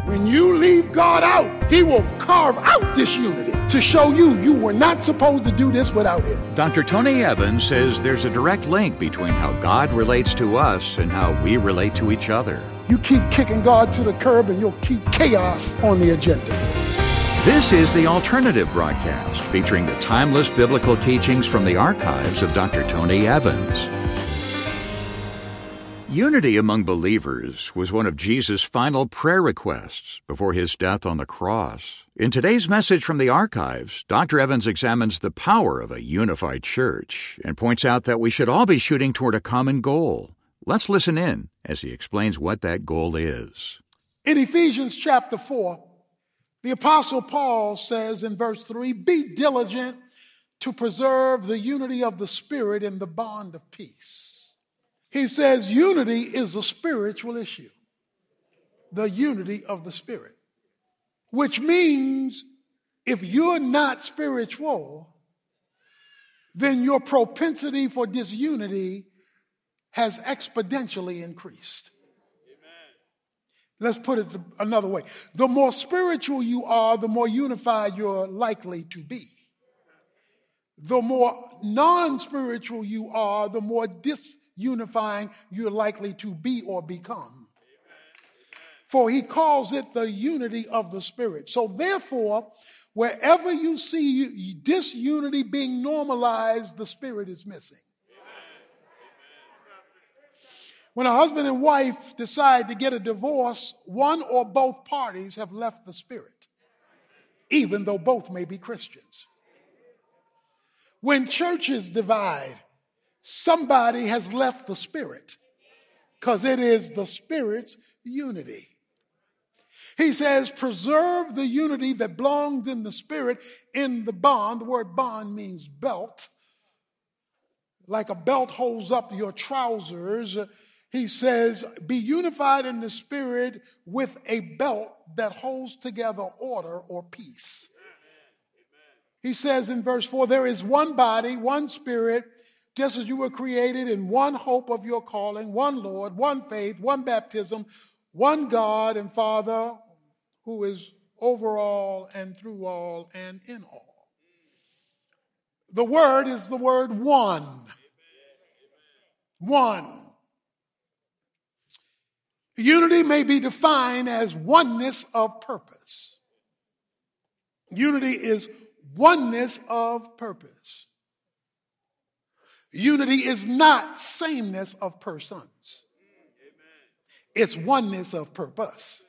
When you leave God out, he will carve out this unity to show you were not supposed to do this without him. Dr. Tony Evans says there's a direct link between how God relates to us and how we relate to each other. You keep kicking God to the curb and you'll keep chaos on the agenda. This is The Alternative Broadcast, featuring the timeless biblical teachings from the archives of Dr. Tony Evans. Unity among believers was one of Jesus' final prayer requests before his death on the cross. In today's message from the archives, Dr. Evans examines the power of a unified church and points out that we should all be shooting toward a common goal. Let's listen in as he explains what that goal is. In Ephesians chapter 4, the Apostle Paul says in verse 3, "Be diligent to preserve the unity of the Spirit in the bond of peace." He says unity is a spiritual issue. The unity of the Spirit. Which means if you're not spiritual, then your propensity for disunity has exponentially increased. Amen. Let's put it another way. The more spiritual you are, the more unified you're likely to be. The more non-spiritual you are, the more disunifying you're likely to be or become. For he calls it the unity of the Spirit. So therefore, wherever you see disunity being normalized, the Spirit is missing. When a husband and wife decide to get a divorce, one or both parties have left the Spirit, even though both may be Christians. When churches divide, somebody has left the Spirit because it is the Spirit's unity. He says, preserve the unity that belongs in the Spirit in the bond. The word bond means belt. Like a belt holds up your trousers. He says, be unified in the Spirit with a belt that holds together order or peace. He says in verse 4, there is one body, one Spirit, just as you were created in one hope of your calling, one Lord, one faith, one baptism, one God and Father who is over all and through all and in all. The word is the word one. One. Unity may be defined as oneness of purpose. Unity is oneness of purpose. Unity is not sameness of persons. It's oneness of purpose.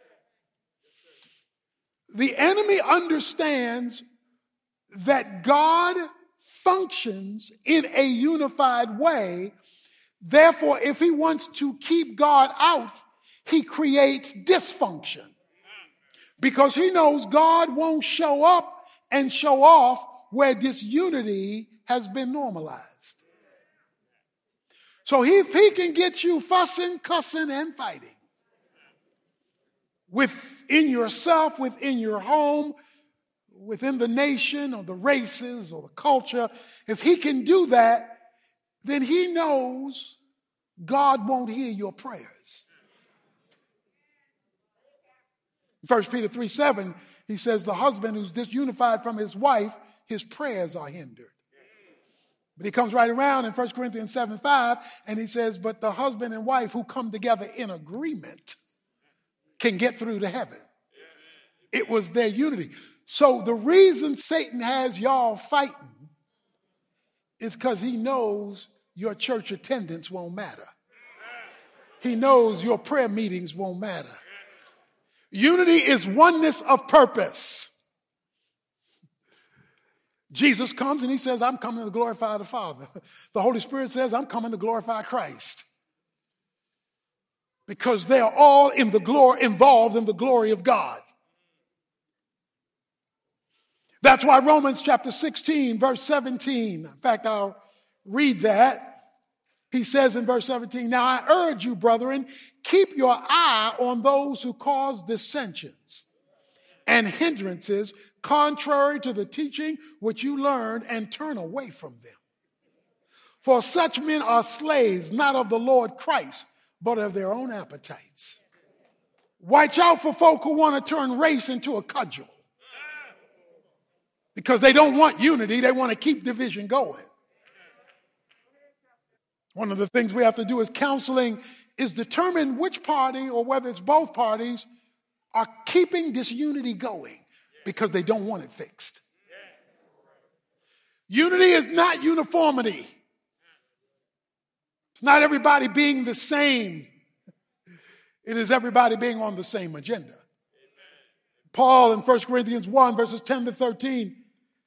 The enemy understands that God functions in a unified way. Therefore, if he wants to keep God out, he creates dysfunction. Because he knows God won't show up and show off where disunity has been normalized. So if he can get you fussing, cussing, and fighting within yourself, within your home, within the nation or the races or the culture, if he can do that, then he knows God won't hear your prayers. 1 Peter 3:7, he says the husband who's disunified from his wife, his prayers are hindered. But he comes right around in 1 Corinthians 7:5, and he says, but the husband and wife who come together in agreement can get through to heaven. It was their unity. So the reason Satan has y'all fighting is because he knows your church attendance won't matter. He knows your prayer meetings won't matter. Unity is oneness of purpose. Jesus comes and he says, I'm coming to glorify the Father. The Holy Spirit says, I'm coming to glorify Christ. Because they are all involved in the glory of God. That's why Romans chapter 16, verse 17, in fact, I'll read that. He says in verse 17, now I urge you, brethren, keep your eye on those who cause dissensions and hindrances contrary to the teaching which you learned, and turn away from them. For such men are slaves, not of the Lord Christ, but of their own appetites. Watch out for folk who want to turn race into a cudgel. Because they don't want unity, they want to keep division going. One of the things we have to do as counseling is determine which party, or whether it's both parties, are keeping disunity going because they don't want it fixed. Unity is not uniformity. It's not everybody being the same. It is everybody being on the same agenda. Paul in 1 Corinthians 1 verses 10 to 13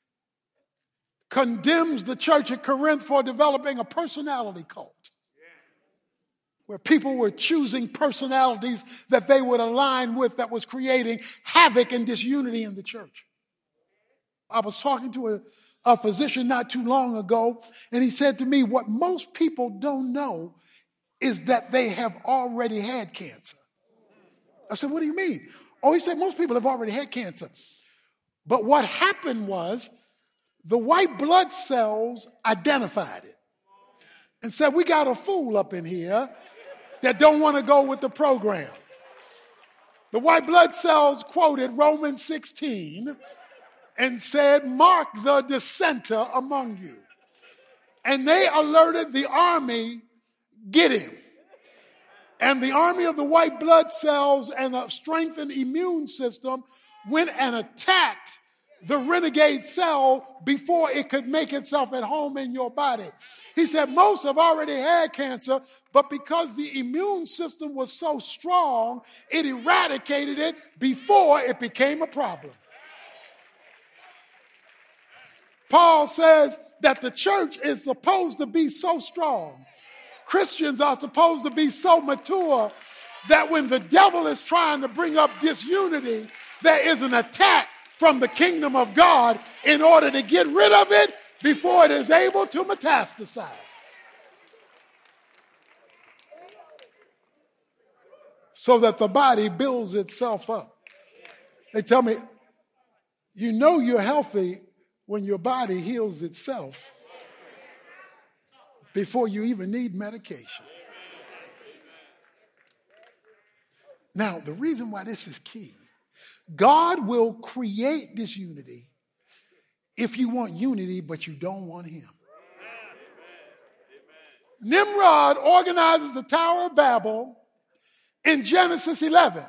condemns the church at Corinth for developing a personality cult, where people were choosing personalities that they would align with, that was creating havoc and disunity in the church. I was talking to a physician not too long ago, and he said to me, what most people don't know is that they have already had cancer. I said, what do you mean? Oh, he said, most people have already had cancer. But what happened was the white blood cells identified it and said, we got a fool up in here that don't want to go with the program. The white blood cells quoted Romans 16 and said, mark the dissenter among you. And they alerted the army, get him. And the army of the white blood cells and a strengthened immune system went and attacked the renegade cell before it could make itself at home in your body. He said most have already had cancer, but because the immune system was so strong, it eradicated it before it became a problem. Paul says that the church is supposed to be so strong. Christians are supposed to be so mature that when the devil is trying to bring up disunity, there is an attack from the kingdom of God in order to get rid of it before it is able to metastasize. So that the body builds itself up. They tell me, you know you're healthy when your body heals itself before you even need medication. Now, the reason why this is key, God will create disunity if you want unity, but you don't want him. Nimrod organizes the Tower of Babel in Genesis 11.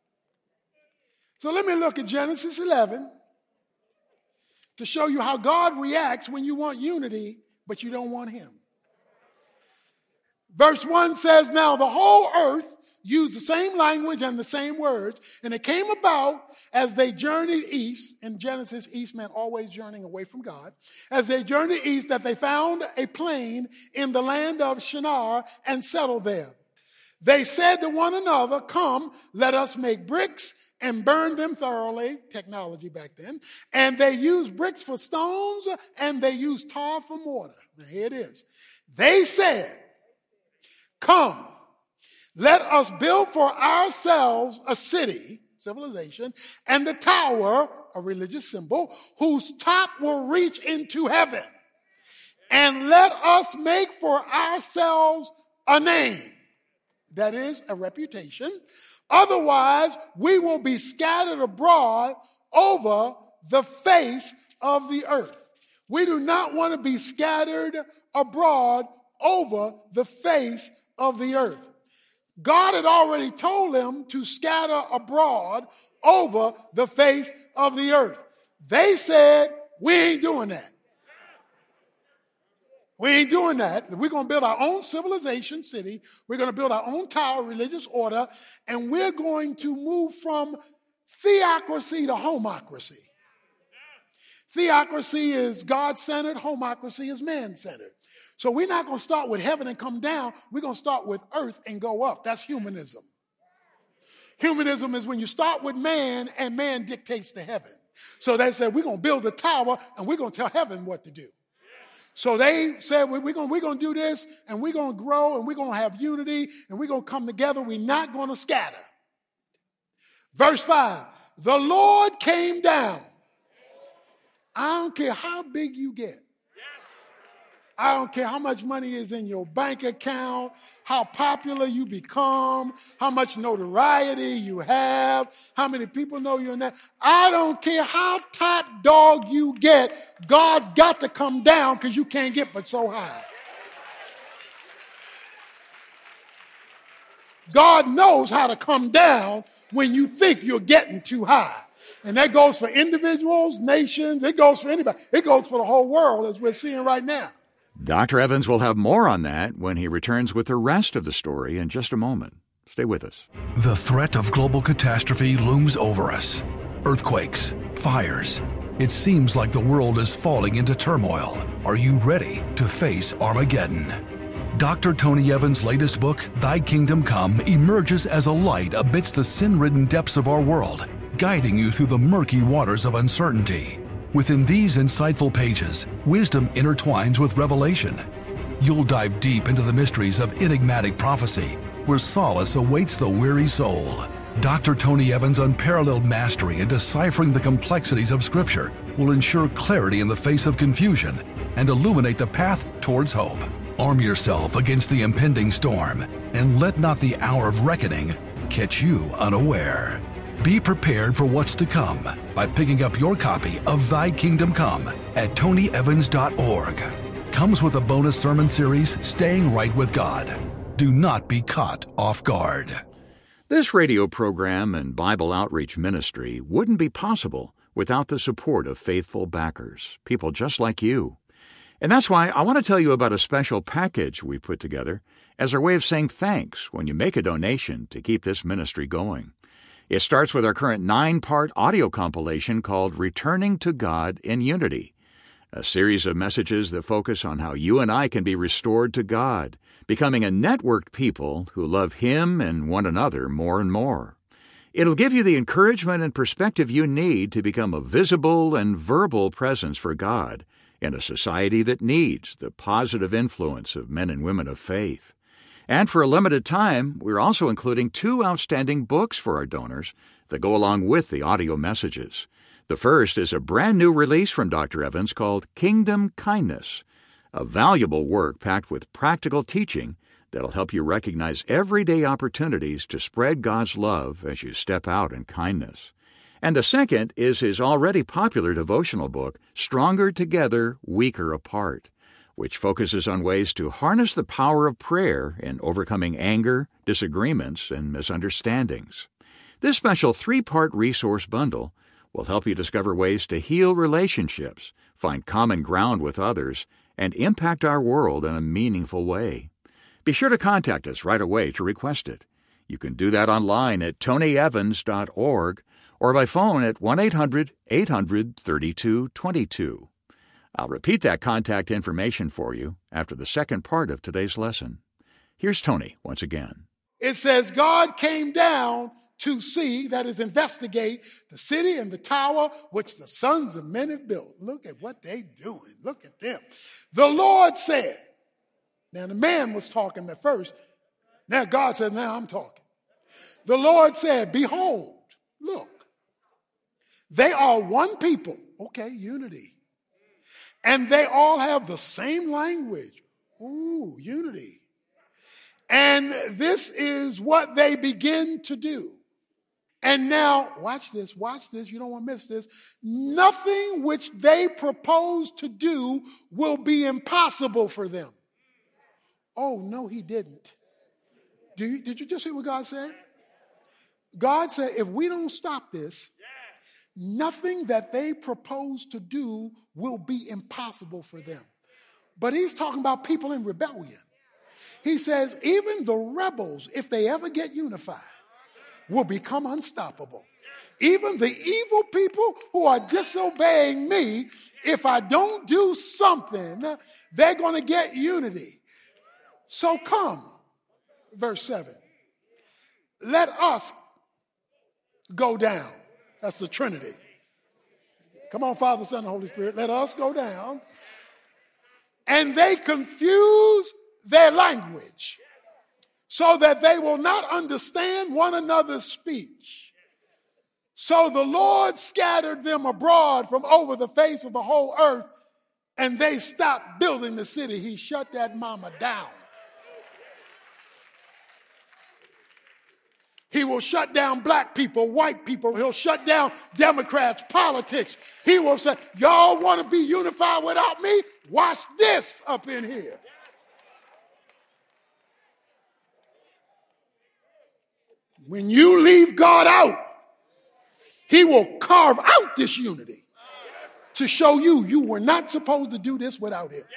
So let me look at Genesis 11 to show you how God reacts when you want unity, but you don't want him. Verse 1 says, now the whole earth used the same language and the same words, and it came about as they journeyed east. In Genesis, east meant always journeying away from God. As they journeyed east, that they found a plain in the land of Shinar and settled there. They said to one another, come, let us make bricks and burn them thoroughly. Technology back then. And they used bricks for stones, and they used tar for mortar. Now here it is. They said, come, let us build for ourselves a city, civilization, and the tower, a religious symbol, whose top will reach into heaven. And let us make for ourselves a name, that is, a reputation. Otherwise, we will be scattered abroad over the face of the earth. We do not want to be scattered abroad over the face of the earth. God had already told them to scatter abroad over the face of the earth. They said, we ain't doing that. We ain't doing that. We're going to build our own civilization city. We're going to build our own tower, religious order, and we're going to move from theocracy to homocracy. Theocracy is God-centered. Homocracy is man-centered. So we're not going to start with heaven and come down. We're going to start with earth and go up. That's humanism. Humanism is when you start with man and man dictates to heaven. So they said, we're going to build a tower and we're going to tell heaven what to do. So they said, we're going to do this and we're going to grow and we're going to have unity and we're going to come together. We're not going to scatter. Verse 5, the Lord came down. I don't care how big you get. I don't care how much money is in your bank account, how popular you become, how much notoriety you have, how many people know you're not. I don't care how top dog you get, God got to come down because you can't get but so high. God knows how to come down when you think you're getting too high. And that goes for individuals, nations, it goes for anybody. It goes for the whole world as we're seeing right now. Dr. Evans will have more on that when he returns with the rest of the story in just a moment. Stay with us. The threat of global catastrophe looms over us. Earthquakes, fires. It seems like the world is falling into turmoil. Are you ready to face Armageddon? Dr. Tony Evans' latest book, Thy Kingdom Come, emerges as a light amidst the sin-ridden depths of our world, guiding you through the murky waters of uncertainty. Within these insightful pages, wisdom intertwines with revelation. You'll dive deep into the mysteries of enigmatic prophecy, where solace awaits the weary soul. Dr. Tony Evans' unparalleled mastery in deciphering the complexities of Scripture will ensure clarity in the face of confusion and illuminate the path towards hope. Arm yourself against the impending storm, and let not the hour of reckoning catch you unaware. Be prepared for what's to come by picking up your copy of Thy Kingdom Come at tonyevans.org. Comes with a bonus sermon series, Staying Right with God. Do not be caught off guard. This radio program and Bible outreach ministry wouldn't be possible without the support of faithful backers, people just like you. And that's why I want to tell you about a special package we put together as our way of saying thanks when you make a donation to keep this ministry going. It starts with our current 9-part audio compilation called Returning to God in Unity, a series of messages that focus on how you and I can be restored to God, becoming a networked people who love Him and one another more and more. It'll give you the encouragement and perspective you need to become a visible and verbal presence for God in a society that needs the positive influence of men and women of faith. And for a limited time, we're also including 2 outstanding books for our donors that go along with the audio messages. The first is a brand new release from Dr. Evans called Kingdom Kindness, a valuable work packed with practical teaching that'll help you recognize everyday opportunities to spread God's love as you step out in kindness. And the second is his already popular devotional book, Stronger Together, Weaker Apart, which focuses on ways to harness the power of prayer in overcoming anger, disagreements, and misunderstandings. This special 3-part resource bundle will help you discover ways to heal relationships, find common ground with others, and impact our world in a meaningful way. Be sure to contact us right away to request it. You can do that online at tonyevans.org or by phone at 1-800-800-3222. I'll repeat that contact information for you after the second part of today's lesson. Here's Tony once again. It says God came down to see, that is, investigate the city and the tower which the sons of men have built. Look at what they doing. Look at them. The Lord said, now the man was talking at first. Now God said, now I'm talking. The Lord said, behold, look, they are one people. Okay, unity. And they all have the same language. Ooh, unity. And this is what they begin to do. And now, watch this, you don't want to miss this. Nothing which they propose to do will be impossible for them. Oh, no, he didn't. Did you just hear what God said? God said, if we don't stop this, nothing that they propose to do will be impossible for them. But he's talking about people in rebellion. He says, even the rebels, if they ever get unified, will become unstoppable. Even the evil people who are disobeying me, if I don't do something, they're going to get unity. So come, verse 7, let us go down. That's the Trinity. Come on, Father, Son, and Holy Spirit. Let us go down. And they confuse their language so that they will not understand one another's speech. So the Lord scattered them abroad from over the face of the whole earth, and they stopped building the city, he shut that mama down. He will shut down black people, white people. He'll shut down Democrats, politics. He will say, y'all want to be unified without me? Watch this up in here. When you leave God out, he will carve out this unity to show you were not supposed to do this without him.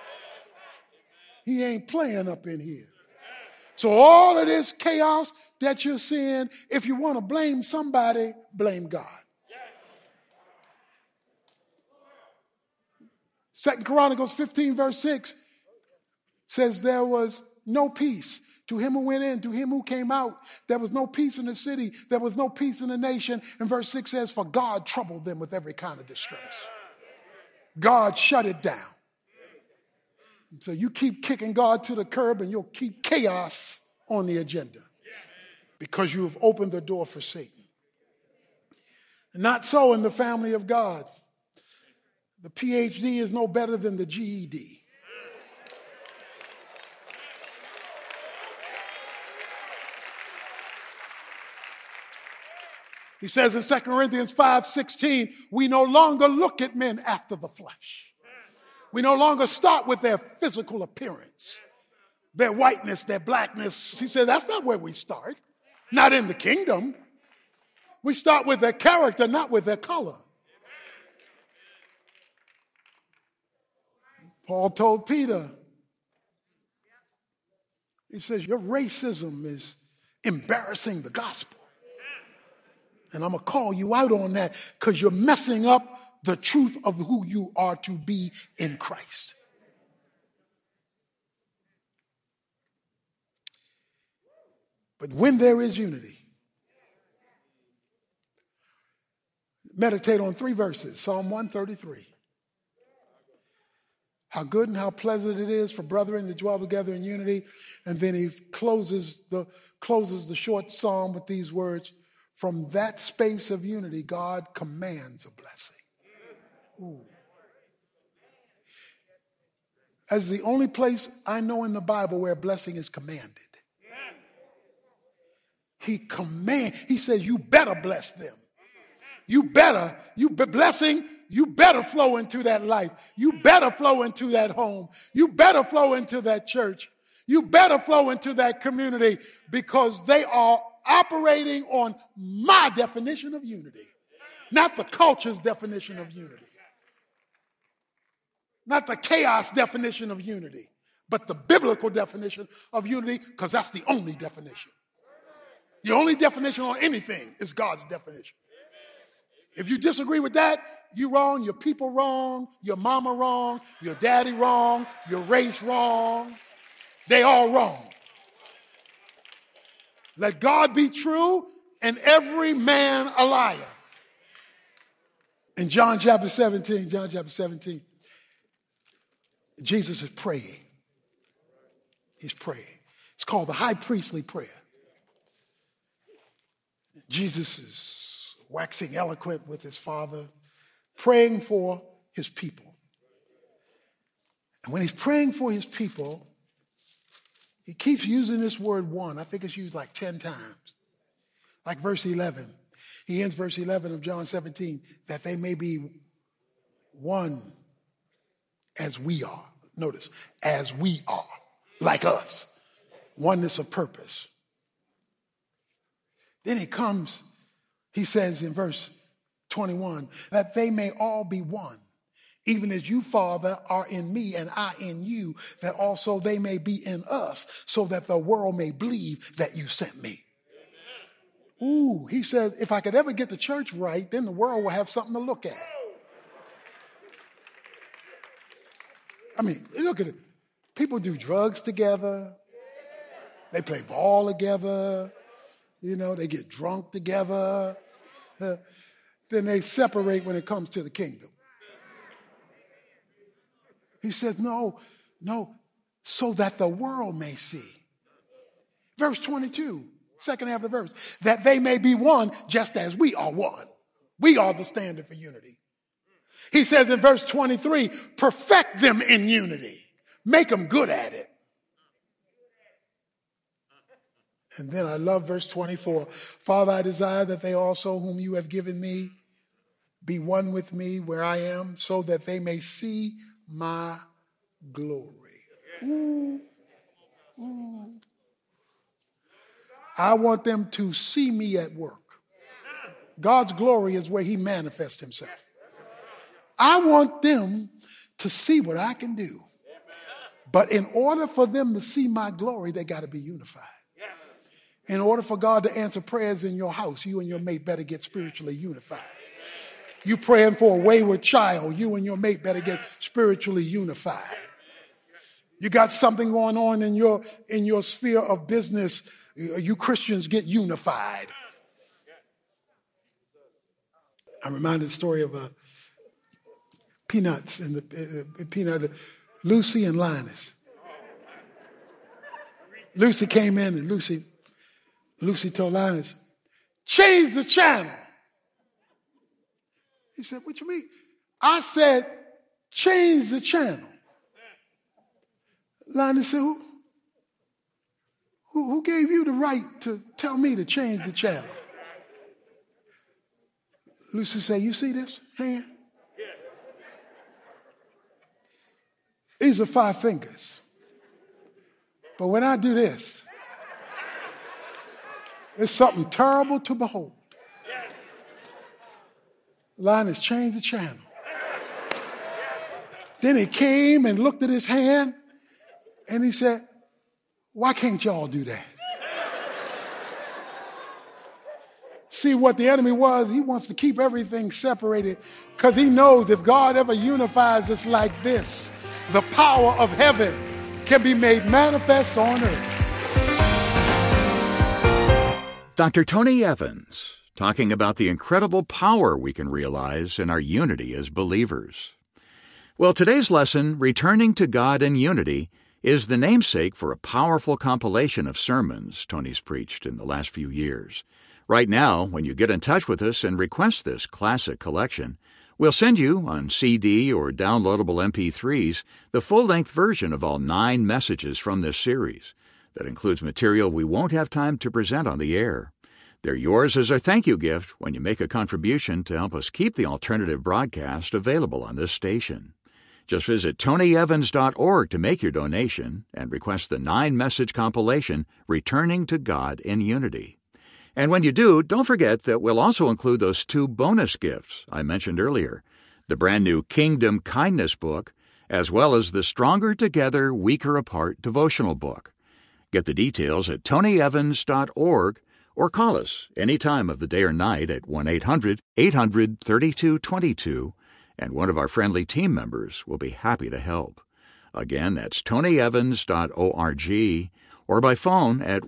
He ain't playing up in here. So all of this chaos that you're seeing, if you want to blame somebody, blame God. 2 Chronicles 15 verse 6 says there was no peace to him who went in, to him who came out. There was no peace in the city. There was no peace in the nation. And verse 6 says, for God troubled them with every kind of distress. God shut it down. So you keep kicking God to the curb and you'll keep chaos on the agenda because you've opened the door for Satan. Not so in the family of God. The PhD is no better than the GED. He says in 2 Corinthians 5:16, we no longer look at men after the flesh. We no longer start with their physical appearance, their whiteness, their blackness. He said, that's not where we start. Not in the kingdom. We start with their character, not with their color. Paul told Peter, he says, your racism is embarrassing the gospel. And I'm going to call you out on that because you're messing up the truth of who you are to be in Christ. But when there is unity, meditate on 3 verses. Psalm 133. How good and how pleasant it is for brethren to dwell together in unity. And then he closes the short psalm with these words. From that space of unity, God commands a blessing. Ooh. As the only place I know in the Bible where blessing is commanded. He says, you better bless them. Blessing, you better flow into that life. You better flow into that home. You better flow into that church. You better flow into that community because they are operating on my definition of unity, not the culture's definition of unity, not the chaos definition of unity, but the biblical definition of unity because that's the only definition. The only definition on anything is God's definition. If you disagree with that, you're wrong, your people wrong, your mama wrong, your daddy wrong, your race wrong. They all wrong. Let God be true and every man a liar. In John chapter 17, Jesus is praying. He's praying. It's called the high priestly prayer. Jesus is waxing eloquent with his Father, praying for his people. And when he's praying for his people, he keeps using this word one. I think it's used like 10 times. Like verse 11. He ends verse 11 of John 17, that they may be one as we are. Notice, as we are, like us. Oneness of purpose. Then he says in verse 21, that they may all be one, even as you, Father, are in me and I in you, that also they may be in us, so that the world may believe that you sent me. Ooh, he says, if I could ever get the church right, then the world will have something to look at. I mean, look at it. People do drugs together. They play ball together. You know, they get drunk together. Then they separate when it comes to the kingdom. He says, no, so that the world may see. Verse 22, second half of the verse, that they may be one just as we are one. We are the standard for unity. He says in verse 23, perfect them in unity. Make them good at it. And then I love verse 24. Father, I desire that they also whom you have given me be one with me where I am, so that they may see my glory. Ooh. Ooh. I want them to see me at work. God's glory is where he manifests himself. I want them to see what I can do. But in order for them to see my glory, they got to be unified. In order for God to answer prayers in your house, you and your mate better get spiritually unified. You praying for a wayward child, you and your mate better get spiritually unified. You got something going on in your sphere of business, you Christians get unified. I'm reminded the story of Peanuts and Lucy and Linus. Lucy came in and Lucy told Linus, change the channel. He said, what you mean? I said, change the channel. Linus said, who gave you the right to tell me to change the channel? Lucy said, you see this hand? These are 5 fingers. But when I do this, it's something terrible to behold. Linus changed the channel. Then he came and looked at his hand and he said, why can't y'all do that? See what the enemy was, he wants to keep everything separated because he knows if God ever unifies us like this, the power of heaven can be made manifest on earth. Dr. Tony Evans, talking about the incredible power we can realize in our unity as believers. Well, today's lesson, Returning to God in Unity, is the namesake for a powerful compilation of sermons Tony's preached in the last few years. Right now, when you get in touch with us and request this classic collection, we'll send you, on CD or downloadable MP3s, the full-length version of all 9 messages from this series. That includes material we won't have time to present on the air. They're yours as a thank you gift when you make a contribution to help us keep the alternative broadcast available on this station. Just visit tonyevans.org to make your donation and request the 9-message compilation, Returning to God in Unity. And when you do, don't forget that we'll also include those 2 bonus gifts I mentioned earlier, the brand new Kingdom Kindness book, as well as the Stronger Together, Weaker Apart devotional book. Get the details at tonyevans.org or call us any time of the day or night at 1-800-800-3222, and one of our friendly team members will be happy to help. Again, that's tonyevans.org or by phone at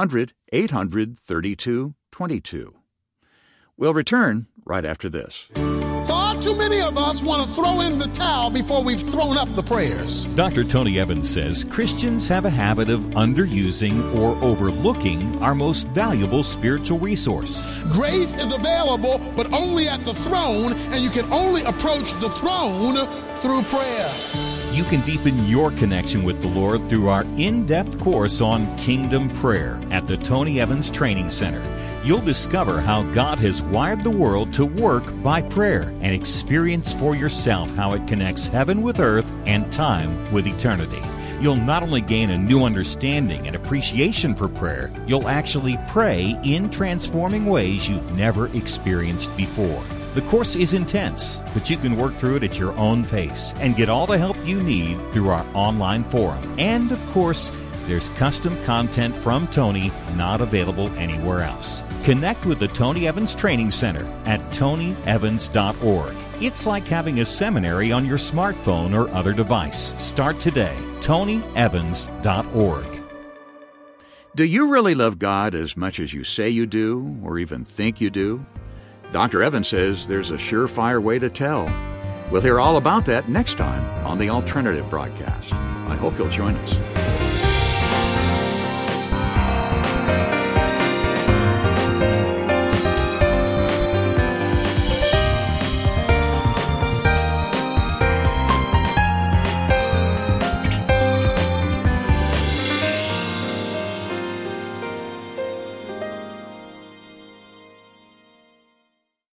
1-800-800-3222. We'll return right after this. Far too many of us want to throw in the towel before we've thrown up the prayers. Dr. Tony Evans says Christians have a habit of underusing or overlooking our most valuable spiritual resource. Grace is available, but only at the throne, and you can only approach the throne through prayer. You can deepen your connection with the Lord through our in-depth course on Kingdom Prayer at the Tony Evans Training Center. You'll discover how God has wired the world to work by prayer and experience for yourself how it connects heaven with earth and time with eternity. You'll not only gain a new understanding and appreciation for prayer, you'll actually pray in transforming ways you've never experienced before. The course is intense, but you can work through it at your own pace and get all the help you need through our online forum. And, of course, there's custom content from Tony not available anywhere else. Connect with the Tony Evans Training Center at tonyevans.org. It's like having a seminary on your smartphone or other device. Start today. tonyevans.org. Do you really love God as much as you say you do, or even think you do? Dr. Evans says there's a surefire way to tell. We'll hear all about that next time on the Alternative Broadcast. I hope you'll join us.